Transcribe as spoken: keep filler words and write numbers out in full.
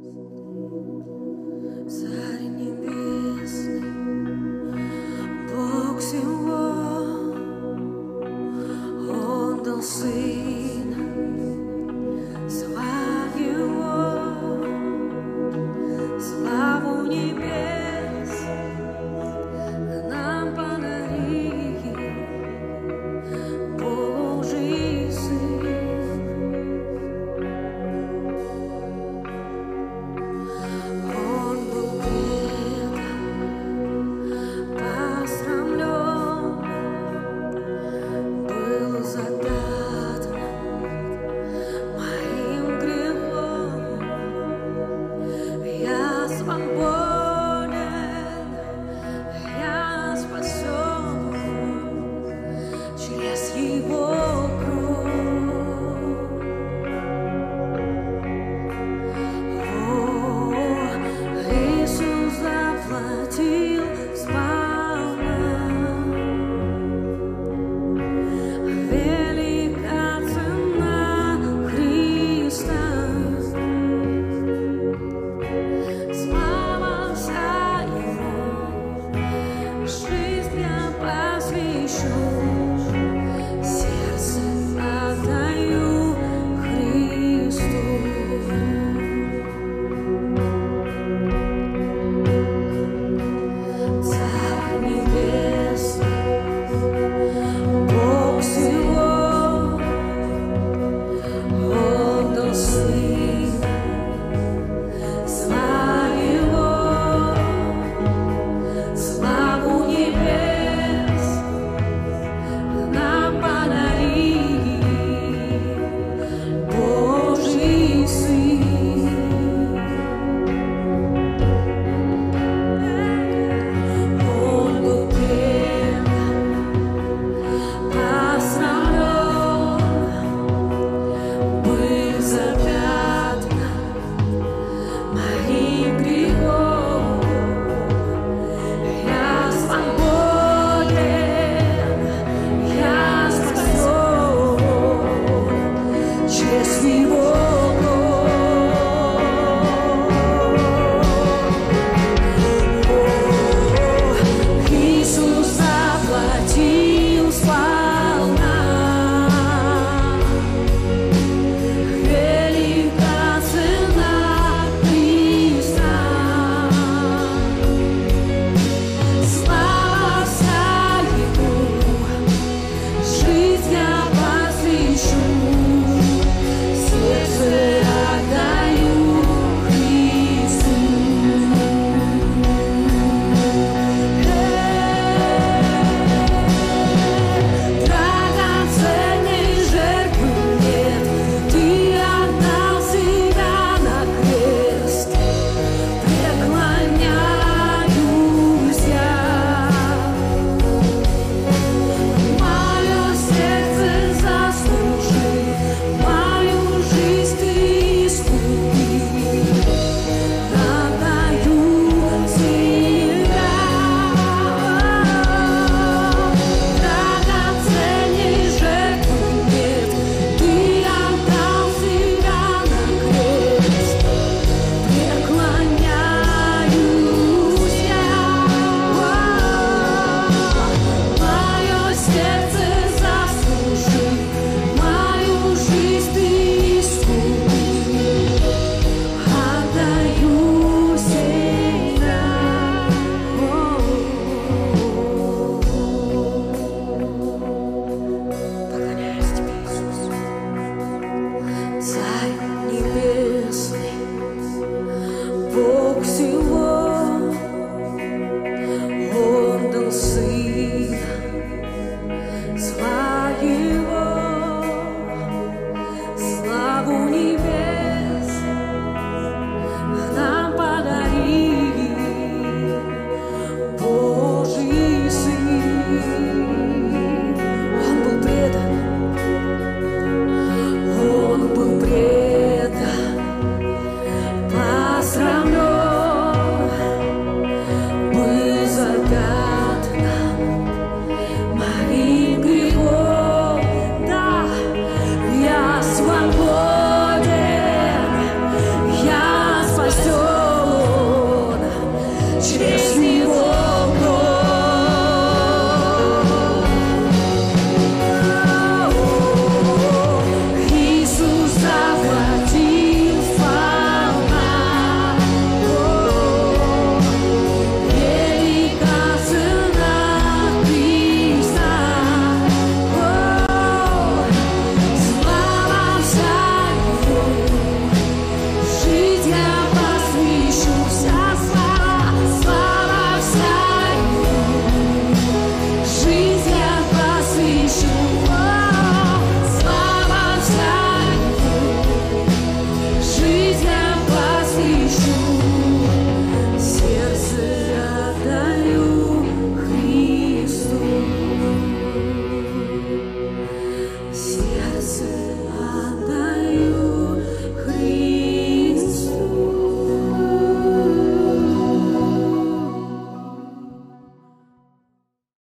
Царь небесный, Бог всего, Он дал Сына Своего, славу небес нам подарил Божий Сын. Он был предан, посрамлен, был задавлен моим грехом. Я свободен, я спасен через Его кровь. О, Иисус заплатил сполна. Велика цена Христа. Слава вся Его, жизнь я посвящу, сердце отдаю Христу. Царь небесный, Бог всего, Он дал Сына Своего, славу небес нам подарил Божий Сын. Он был предан, посрамлен, был запятнан моим грехом. Я свободен, я спасен через Его